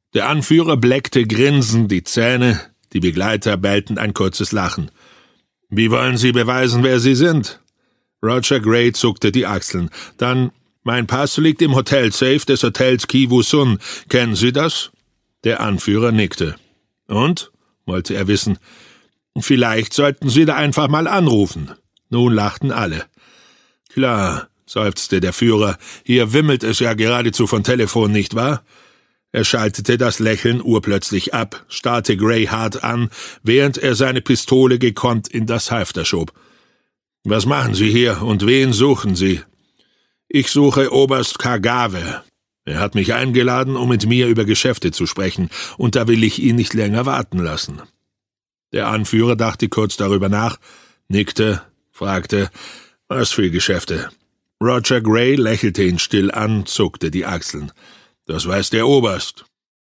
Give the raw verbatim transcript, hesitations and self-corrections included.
Der Anführer bleckte grinsend die Zähne, die Begleiter bellten ein kurzes Lachen. »Wie wollen Sie beweisen, wer Sie sind?« Roger Gray zuckte die Achseln. »Dann, mein Pass liegt im Hotelsafe des Hotels Kivu Sun. Kennen Sie das?« Der Anführer nickte. »Und?« wollte er wissen. »Vielleicht sollten Sie da einfach mal anrufen.« Nun lachten alle. »Klar«, seufzte der Führer, »hier wimmelt es ja geradezu von Telefon, nicht wahr?« Er schaltete das Lächeln urplötzlich ab, starrte Gray hart an, während er seine Pistole gekonnt in das Halfter schob. »Was machen Sie hier und wen suchen Sie?« »Ich suche Oberst Kagawe. Er hat mich eingeladen, um mit mir über Geschäfte zu sprechen, und da will ich ihn nicht länger warten lassen.« Der Anführer dachte kurz darüber nach, nickte, fragte, »Was für Geschäfte?« Roger Gray lächelte ihn still an, zuckte die Achseln. »Das weiß der Oberst.